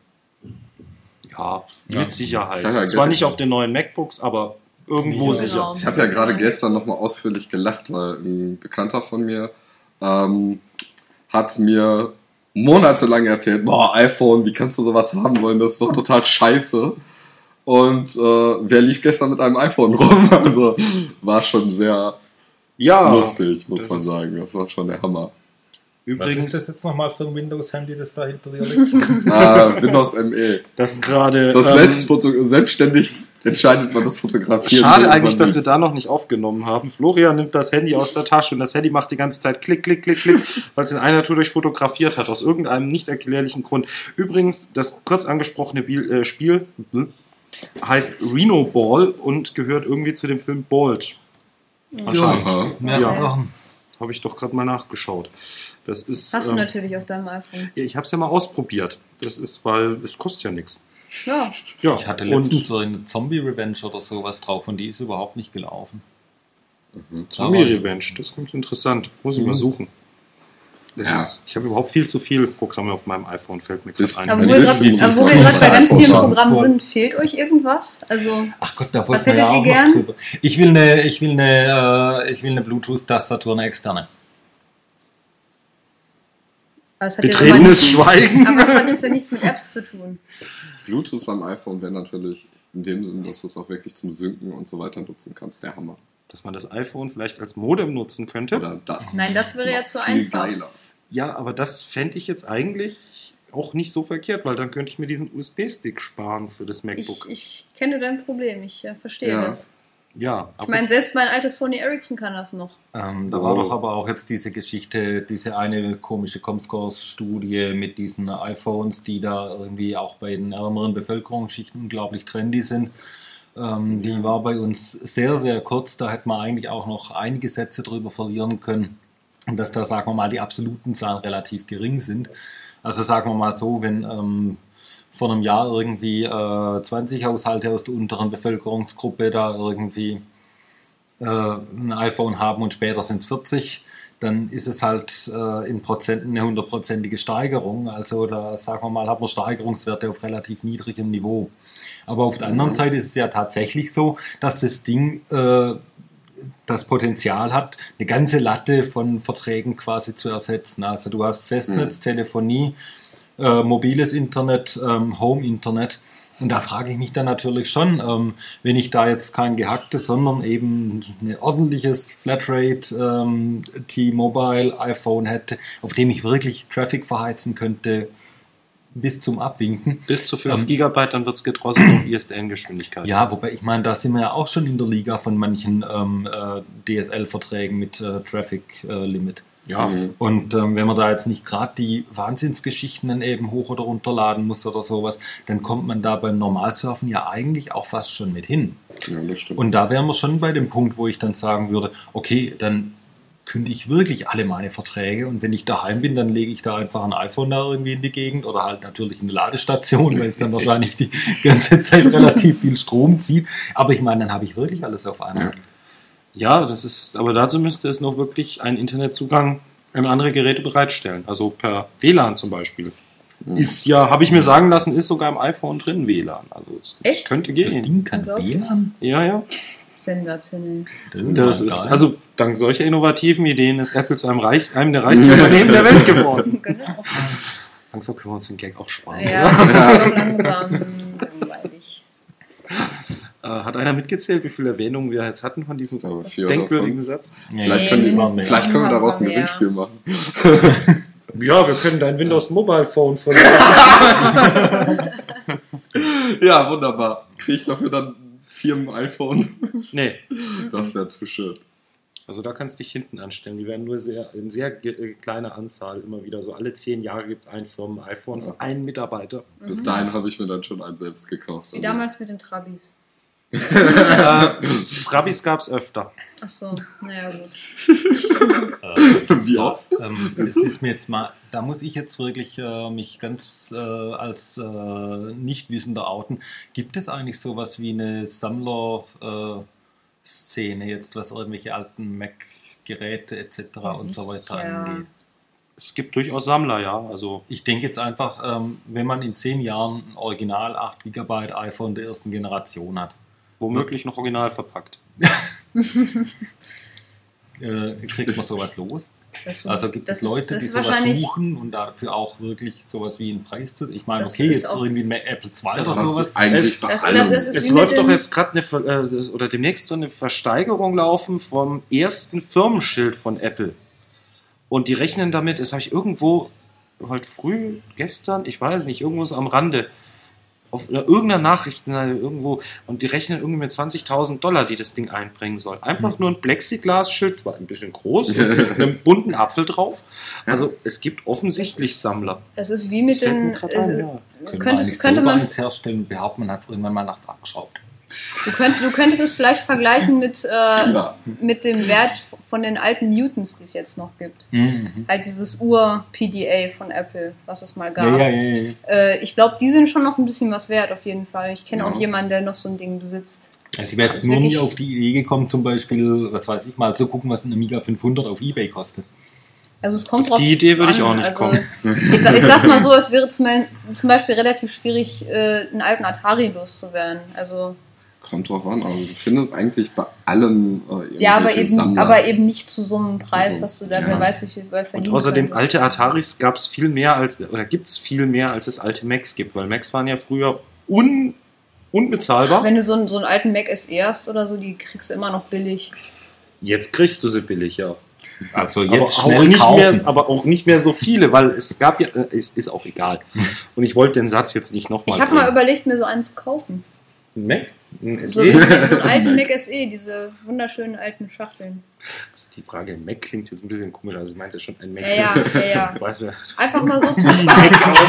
Ja, mit Ja. Sicherheit. Ja, ja, Zwar geht. nicht auf den neuen MacBooks, aber irgendwo Genau. sicher. Ich habe ja gerade gestern nochmal ausführlich gelacht, weil ein Bekannter von mir ähm, hat mir monatelang erzählt, boah, iPhone, wie kannst du sowas haben wollen, das ist doch total scheiße. Und äh, wer lief gestern mit einem iPhone rum? Also war schon sehr Ja, lustig, muss das man ist- sagen. Das war schon der Hammer. Was ist das übrigens, jetzt nochmal für ein Windows-Handy, das da hinter dir liegt? äh, Windows M E. das gerade. Das ähm, Selbstfoto selbstständig entscheidet man das Fotografieren. Schade will eigentlich, man dass nicht. wir da noch nicht aufgenommen haben. Florian nimmt das Handy aus der Tasche und das Handy macht die ganze Zeit Klick, Klick, Klick, Klick, weil es in einer Tour durch fotografiert hat, aus irgendeinem nicht erklärlichen Grund. Übrigens, das kurz angesprochene Biel, äh, Spiel hm, heißt Reno Ball und gehört irgendwie zu dem Film Bald. Anscheinend. Aha. Ja, Ja. doch. Habe ich doch gerade mal nachgeschaut. Das ist. Hast du ähm, natürlich auf deinem iPhone. ja, ich habe es ja mal ausprobiert. Das ist, weil es kostet ja nichts. Ja. Ja, Ich hatte und letztens so eine Zombie-Revenge oder sowas drauf und die ist überhaupt nicht gelaufen. Zombie Revenge, das klingt interessant. Muss ich mal suchen. Das Ja. ist, ich habe überhaupt viel zu viele Programme auf meinem iPhone, fällt mir Das- gerade Aber ein. wo die wir wissen, gerade wie aber wo das wir gerade bei macht. ganz vielen Ja, Programmen voll. sind, fehlt euch irgendwas? Also, Ach Gott, da Was wollten wir hättet ja ihr auch gern? noch drüber. Ich will eine, ich will eine, äh, ich will eine Bluetooth-Tastatur, eine externe. was hat jetzt aber Betretenes nichts- Schweigen. aber das hat jetzt ja nichts mit Apps zu tun. Bluetooth am iPhone wäre natürlich in dem Sinn, dass du es auch wirklich zum Synken und so weiter nutzen kannst, der Hammer. Dass man das iPhone vielleicht als Modem nutzen könnte. Oder das. Nein, das wäre ja Noch zu viel einfach. Geiler. Ja, aber das fände ich jetzt eigentlich auch nicht so verkehrt, weil dann könnte ich mir diesen U S B-Stick sparen für das Ich, MacBook. ich kenne dein Problem, ich äh, verstehe Ja. das. ja, Ich meine, selbst mein altes Sony Ericsson kann das noch. Ähm, da Oh. war doch aber auch jetzt diese Geschichte, diese eine komische Comscore-Studie mit diesen iPhones, die da irgendwie auch bei den ärmeren Bevölkerungsschichten unglaublich trendy sind. Ähm, die war bei uns sehr, sehr kurz. Da hätte man eigentlich auch noch einige Sätze drüber verlieren können. Und dass da, sagen wir mal, die absoluten Zahlen relativ gering sind. Also sagen wir mal so, wenn ähm, vor einem Jahr irgendwie äh, zwanzig Haushalte aus der unteren Bevölkerungsgruppe da irgendwie äh, ein iPhone haben und später sind es vierzig, dann ist es halt äh, in Prozenten eine hundertprozentige Steigerung. Also da, sagen wir mal, hat man Steigerungswerte auf relativ niedrigem Niveau. Aber auf der anderen Seite ist es ja tatsächlich so, dass das Ding äh, das Potenzial hat, eine ganze Latte von Verträgen quasi zu ersetzen. Also du hast Festnetz, Telefonie, äh, mobiles Internet, ähm, Home-Internet. Und da frage ich mich dann natürlich schon, ähm, wenn ich da jetzt kein gehacktes, sondern eben ein ordentliches Flatrate ähm, T-Mobile iPhone hätte, auf dem ich wirklich Traffic verheizen könnte, bis zum Abwinken. bis zu fünf Ähm, Gigabyte, dann wird es gedrosselt auf I S D N-Geschwindigkeit. Ja, wobei ich meine, da sind wir ja auch schon in der Liga von manchen ähm, äh, D S L-Verträgen mit äh, Traffic äh, Limit. Ja. Mhm. Und ähm, wenn man da jetzt nicht gerade die Wahnsinnsgeschichten dann eben hoch oder runterladen muss oder sowas, dann kommt man da beim Normalsurfen ja eigentlich auch fast schon mit hin. Ja, das stimmt. Und da wären wir schon bei dem Punkt, wo ich dann sagen würde, okay, dann kündige ich wirklich alle meine Verträge und wenn ich daheim bin, dann lege ich da einfach ein iPhone da irgendwie in die Gegend oder halt natürlich eine Ladestation, weil es dann wahrscheinlich die ganze Zeit relativ viel Strom zieht. Aber ich meine, dann habe ich wirklich alles auf einmal. Ja, das ist, aber dazu müsste es noch wirklich einen Internetzugang an andere Geräte bereitstellen. Also per W L A N zum Beispiel. Ist ja, habe ich mir sagen lassen, ist sogar im iPhone drin W L A N. Also es, es Echt? könnte Das gehen. Ding kann Unglaublich. W L A N. Ja, ja. Sensationell. Das ist, also dank solcher innovativen Ideen ist Apple zu einem, Reich, einem der reichsten Unternehmen der Welt geworden. Genau. Langsam können wir uns den Gag auch sparen. Ja, das ist doch langsam langweilig. Äh, hat einer mitgezählt, wie viele Erwähnungen wir jetzt hatten von diesem glaube, vier oder denkwürdigen fünf. Satz? Vielleicht, Nee, können, die, mindestens vielleicht können wir ein daraus ein paar mehr. Gewinnspiel machen. Ja, wir können dein Windows Mobile Phone verlieren. Ja, wunderbar. Kriege ich dafür dann ein Firmen-iPhone? Nee, Das wäre zu schön. also da kannst du dich hinten anstellen. Die werden nur sehr, in sehr ge- äh, kleiner Anzahl immer wieder so. Alle zehn Jahre gibt es ein Firmen-iPhone von einem Mitarbeiter. Bis dahin habe ich mir dann schon einen selbst gekauft. Wie damals mit den Trabis. Äh, Trabis gab es öfter. Ach so, naja gut. Wie oft? Ähm, es ist mir jetzt mal, da muss ich jetzt wirklich äh, mich ganz äh, als äh, Nichtwissender outen. Gibt es eigentlich sowas wie eine Sammler-Szene jetzt, was irgendwelche alten Mac-Geräte et cetera und so weiter Sicher. angeht? Es gibt durchaus Sammler, ja. Also Ich denke jetzt einfach, ähm, wenn man in zehn Jahren ein Original acht Gigabyte iPhone der ersten Generation hat, womöglich noch original verpackt. äh, kriegt man sowas los? Das, Also gibt das es Leute, ist, das die ist sowas wahrscheinlich, suchen und dafür auch wirklich sowas wie einen Preis zu. Ich meine, Das okay, ist jetzt auch- irgendwie ein Apple zwei Das oder hast sowas. du eigentlich Es- bei das- allem. das ist- Es wie läuft mit doch den- jetzt gerade eine Ver- äh, oder demnächst so eine Versteigerung laufen vom ersten Firmenschild von Apple. Und die rechnen damit, das habe ich irgendwo heute früh, gestern, ich weiß nicht, irgendwo so am Rande, auf irgendeiner Nachrichtenseite irgendwo, und die rechnen irgendwie mit zwanzigtausend Dollar, die das Ding einbringen soll. Einfach nur ein Plexiglas-Schild, zwar ein bisschen groß, und mit einem bunten Apfel drauf. Also es gibt offensichtlich Das ist- Sammler. das ist wie mit Das fällt mir den. grad ein, Äh, ja. Könnte man könntest, eigentlich könnte selber man, eins herstellen und behaupten, man hat es irgendwann mal nachts abgeschraubt. du, könntest, du könntest es vielleicht vergleichen mit, äh, Ja. mit dem Wert von den alten Newtons, die es jetzt noch gibt. Mhm. Halt dieses Ur-P D A von Apple, was es mal gab. Ja, ja, ja, ja. Äh, ich glaube, die sind schon noch ein bisschen was wert, auf jeden Fall. Ich kenne Ja. auch jemanden, der noch so ein Ding besitzt. Also ich wäre Das jetzt ist nur nie wirklich- auf die Idee gekommen, zum Beispiel, was weiß ich mal, zu gucken, was ein Amiga fünfhundert auf Ebay kostet. Also es kommt Auf drauf die Idee würde ich an. auch nicht also, kommen. Ich, sag, ich sag's mal so, es wäre zum, zum Beispiel relativ schwierig, äh, einen alten Atari loszuwerden. Also, Kommt drauf an, aber du findest eigentlich bei allem äh, ja, aber irgendwelche eben, Sammler. aber eben nicht zu so einem Preis, Also, dass du da ja. wer weiß, wie viel bei Und verdienen außerdem, könntest. alte Ataris gab es viel mehr als, oder gibt es viel mehr, als es alte Macs gibt, weil Macs waren ja früher un, unbezahlbar. Wenn du so einen, so einen alten Mac S E hast oder so, die kriegst du immer noch billig. Jetzt kriegst du sie billig, ja. Also Aber jetzt auch, schnell nicht kaufen. mehr, aber auch nicht mehr so viele, weil es gab ja, äh, es ist auch egal. Und ich wollte den Satz jetzt nicht nochmal Ich habe mal überlegt, mir so einen zu kaufen. Ein Mac? Ein So, S E? so einen alten Mac S E, diese wunderschönen alten Schachteln. Also die Frage, ein Mac klingt jetzt ein bisschen komisch, also ich meinte schon ein Mac. Ja, ja, ja, ja. Weißt du, Einfach mal so zu Spaß.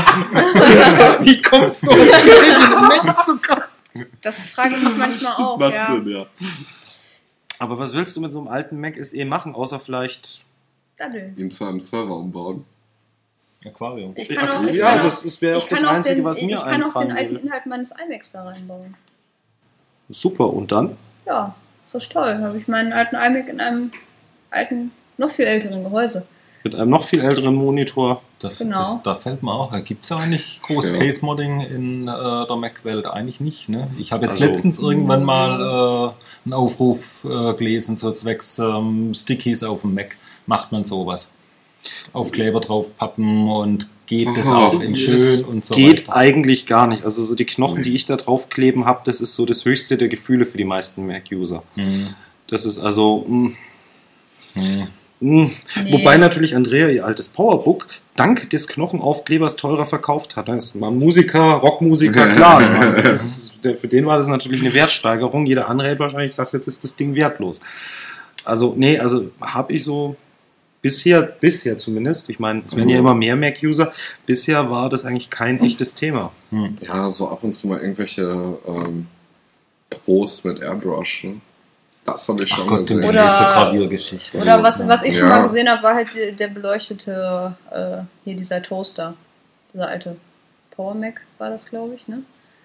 wie kommst du auf die Idee, einen Mac zu kaufen? Das frage ich mich manchmal das auch. macht Ja. Sinn, ja. Aber was willst du mit so einem alten Mac S E machen, außer vielleicht... Daddeln. Ihn zu einem Server umbauen. Aquarium. Ich kann auch, ich ja, kann auch, das, das wäre auch ich das kann auch Einzige, den, was mir ich kann auch den einfallen alten würde. Inhalt meines iMacs da reinbauen. Super, und dann? Ja, ist doch toll. Habe ich meinen alten iMac in einem alten, noch viel älteren Gehäuse. Mit einem noch viel älteren Monitor. Da, Genau. das, da fällt mir auch, gibt es eigentlich groß Ja. Case-Modding in äh, der Mac-Welt? Eigentlich nicht. Ne? Ich habe jetzt Also- letztens irgendwann mal äh, einen Aufruf äh, gelesen, so zwecks ähm, Stickies auf dem Mac. Macht man sowas. Aufkleber draufpappen und geht das Oh, auch in schön Das und so geht weiter. eigentlich gar nicht. Also so die Knochen, die ich da draufkleben habe, das ist so das höchste der Gefühle für die meisten Mac-User. Hm. Das ist also... Mh, Hm. mh. Nee. Wobei natürlich Andrea ihr altes Powerbook dank des Knochenaufklebers teurer verkauft hat. Das ist mal ein Musiker, Rockmusiker, klar. Ich meine, das ist, der, für den war das natürlich eine Wertsteigerung. Jeder andere hätte wahrscheinlich gesagt, jetzt ist das Ding wertlos. Also, nee, also habe ich so bisher, bisher zumindest, ich meine, es werden ja immer mehr Mac-User, bisher war das eigentlich kein echtes Thema. Hm. Ja, so ab und zu mal irgendwelche ähm, Pros mit Airbrush. Ne? Das habe ich Ach schon Gott, gesehen. die Oder- nächste Graviergeschichte. Oder was, was ich schon Ja. mal gesehen habe, war halt die- der beleuchtete, äh, hier dieser Toaster. Dieser alte Power Mac war das, glaube ich, ne?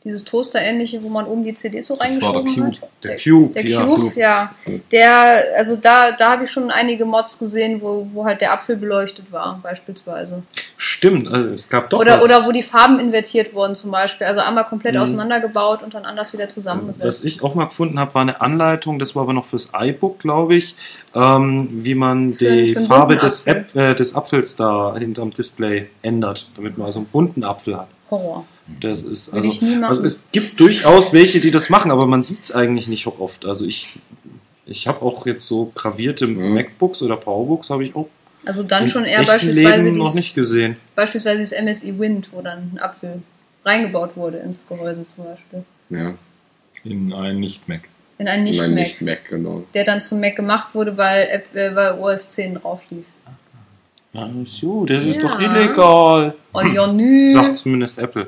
dieses Toaster-ähnliche, wo man oben die C Ds so Das war der reingeschoben Cube. hat. Der Cube, Der ja. Cube, ja. Der, also da, da habe ich schon einige Mods gesehen, wo, wo halt der Apfel beleuchtet war, beispielsweise. Stimmt, also es gab doch Oder, was. oder wo die Farben invertiert wurden zum Beispiel. Also einmal komplett auseinandergebaut und dann anders wieder zusammengesetzt. Was ich auch mal gefunden habe, war eine Anleitung, das war aber noch fürs iBook, glaube ich, ähm, wie man Für- die für einen Farbe bunten des, Apfel. Äpf äh, des Apfels da hinterm Display ändert, damit man also einen bunten Apfel hat. Horror. Das ist Will also, ich nie machen. also es gibt durchaus welche, die das machen, aber man sieht es eigentlich nicht oft. Also ich, ich habe auch jetzt so gravierte Mhm. MacBooks oder PowerBooks habe ich auch Also dann im schon eher echten beispielsweise Leben noch dieses, nicht gesehen. beispielsweise das M S I Wind, wo dann ein Apfel reingebaut wurde ins Gehäuse zum Beispiel. Ja, In ein Nicht-Mac. In einen nein, Nicht-Mac. nicht Mac, genau. Der dann zum Mac gemacht wurde, weil, App- äh, weil O S zehn drauf lief. Ja, so, das ist Ja. doch illegal, Oh ja, nö. sagt zumindest Apple.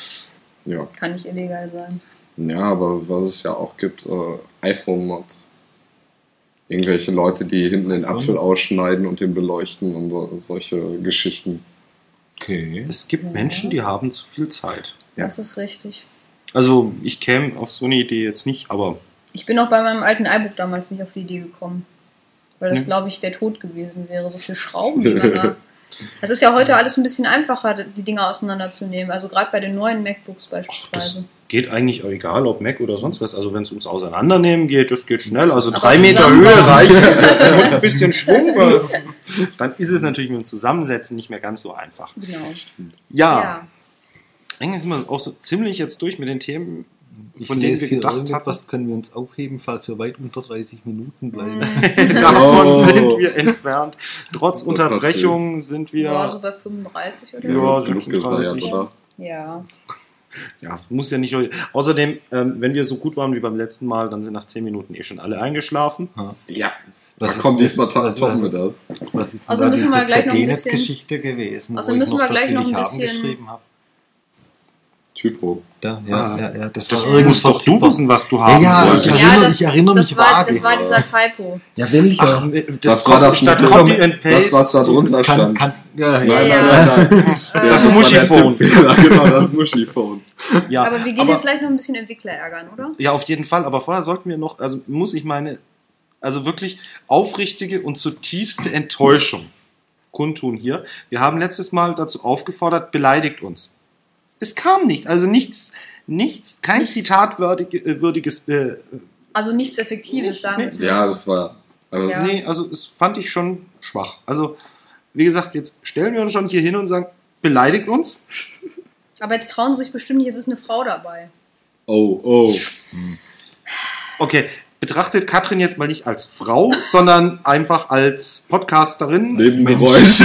Ja. Kann nicht illegal sein. Ja, aber was es ja auch gibt, äh, iPhone-Mods. Irgendwelche Leute, die hinten den Apfel ausschneiden und den beleuchten und so, solche Geschichten. Okay. Es gibt Ja. Menschen, die haben zu viel Zeit. Ja. Das ist richtig. Also ich käme auf so eine Idee jetzt nicht, aber Ich bin auch bei meinem alten iBook damals nicht auf die Idee gekommen. Weil das, Ja. glaube ich, der Tod gewesen wäre. So viele Schrauben, die man da... Es ist ja heute alles ein bisschen einfacher, die Dinger auseinanderzunehmen. Also gerade bei den neuen MacBooks beispielsweise. das geht eigentlich auch egal, ob Mac oder sonst was. Also wenn es ums Auseinandernehmen geht, das geht schnell. Also Aber drei Meter zusammen- Höhe reichen und ein bisschen Schwung. weil Dann ist es natürlich mit dem Zusammensetzen nicht mehr ganz so einfach. Genau. Ja, Ja. eigentlich sind wir auch so ziemlich jetzt durch mit den Themen, Ich von denen lese wir hier gedacht hatten. irgendetwas, können wir uns aufheben, falls wir weit unter dreißig Minuten bleiben. Davon Oh. sind wir entfernt. Trotz Das war Unterbrechung sind wir... Ja, so bei fünfunddreißig oder Ja, so. Ja, genug sechsunddreißig. geseiert, oder? Ja. Ja, muss ja nicht. Außerdem, ähm, wenn wir so gut waren wie beim letzten Mal, dann sind nach zehn Minuten eh schon alle eingeschlafen. Ja. Was Was kommt ist diesmal das? Was toppen wir war- das? Was ist Also denn da müssen wir diese gleich noch ein bisschen- Zerdenet-Geschichte gewesen? Also wo ich müssen wir das gleich will noch ich ein haben bisschen- geschrieben habe? Typo. Da, ja, Ah, ja, ja, das, Das war irgendwas musst doch du Typo. wissen, was du haben Ja, ja, wolltest. ich Ja, erinnere- das, ich erinnere das mich war, vage. das war dieser Typo. Ja, welcher? Ach, das, Was war das statt mit Copy dem- and Paste. was- was da drunter dieses- kann, stand? kann, ja, ja. Nein, ja. nein, nein, nein. Äh, Das war der Muschiphone. Tippfehler, genau, das Muschiphone. Ja, Aber wir gehen jetzt gleich noch ein bisschen Entwickler ärgern, oder? ja, auf jeden Fall. Aber vorher sollten wir noch, also muss ich meine, also wirklich aufrichtige und zutiefste Enttäuschung kundtun hier. Wir haben letztes Mal dazu aufgefordert, beleidigt uns. Es kam nicht, also nichts, nichts, kein Nichts. zitatwürdiges, äh, Also nichts Effektives, sagen wir es mal. Ja, das war. Also Ja. das- nee, also das fand ich schon schwach. Also, wie gesagt, jetzt stellen wir uns schon hier hin und sagen, beleidigt uns. Aber jetzt trauen sie sich bestimmt nicht, es ist eine Frau dabei. Oh, oh. Okay, betrachtet Katrin jetzt mal nicht als Frau, sondern einfach als Podcasterin, Nebengeräusch.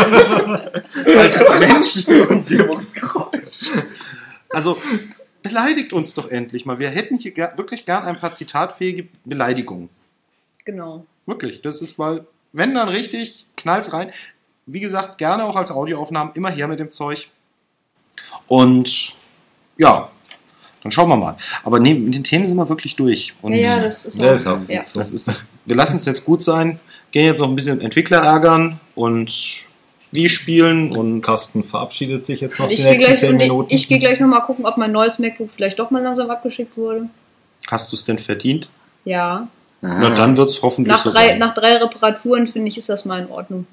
als Mensch. Umgebungsgeräusch. Also, beleidigt uns doch endlich mal. Wir hätten hier ger wirklich gern ein paar zitatfähige Beleidigungen. Genau. Wirklich, das ist mal, wenn dann richtig, knallt's rein. Wie gesagt, gerne auch als Audioaufnahmen, immer her mit dem Zeug. Und ja, dann schauen wir mal. Aber nee, mit den Themen sind wir wirklich durch. Und Ja, ja, das ist Ja, auch, ist auch ja. gut so. das ist, wir lassen es jetzt gut sein, gehen jetzt noch ein bisschen Entwickler ärgern und wie spielen und Carsten verabschiedet sich jetzt noch Ich die gehe nächsten gleich, zehn und Minuten. ich gehe gleich nochmal gucken, ob mein neues MacBook vielleicht doch mal langsam abgeschickt wurde. hast du es denn verdient? Ja. Na, dann wird es hoffentlich Nach so drei, sein. nach drei Reparaturen, finde ich, ist das mal in Ordnung.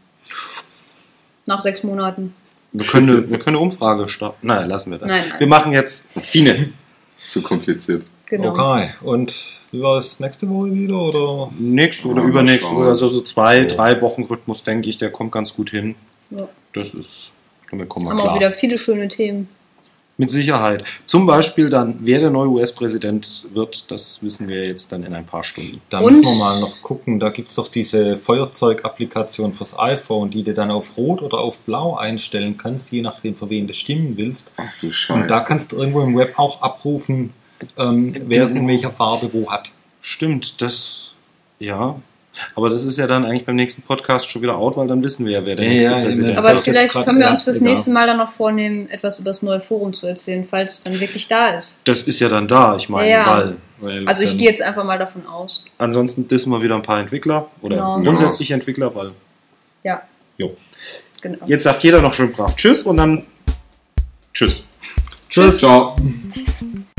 Nach sechs Monaten. Wir können, eine, wir können eine Umfrage starten. Naja, lassen wir das. Nein, nein. Wir machen jetzt Fine. Ist zu kompliziert. Genau. Okay, und wie war es nächste Woche wieder? Oder? Nächste oder Ja, übernächste mal schauen. oder so, so zwei, Ja. drei Wochen Rhythmus, denke ich, der kommt ganz gut hin. Ja. Das ist, damit kommen wir Haben auch klar. wieder viele schöne Themen. Mit Sicherheit. Zum Beispiel dann, wer der neue U S-Präsident wird, das wissen wir jetzt dann in ein paar Stunden. Da Und- müssen wir mal noch gucken. Da gibt es doch diese Feuerzeug-Applikation fürs iPhone, die du dann auf Rot oder auf Blau einstellen kannst, je nachdem, für wen du stimmen willst. Ach du Scheiße. Und da kannst du irgendwo im Web auch abrufen, ähm, wer es in welcher Farbe wo hat. Stimmt, das, ja. Aber das ist ja dann eigentlich beim nächsten Podcast schon wieder out, weil dann wissen wir ja, wer der Ja, nächste ja, Präsident Ja, Aber fällt jetzt vielleicht grad- können wir ja, uns fürs egal. nächste Mal dann noch vornehmen, etwas über das neue Forum zu erzählen, falls es dann wirklich da ist. Das ist ja dann da, ich meine, Ja, ja. weil. Weil Also ich dann- gehe jetzt einfach mal davon aus. Ansonsten dissen wir wieder ein paar Entwickler oder Genau. grundsätzlich Entwickler, weil. Ja, Jo. genau. Jetzt sagt jeder noch schön brav Tschüss und dann Tschüss. Tschüss. Ciao.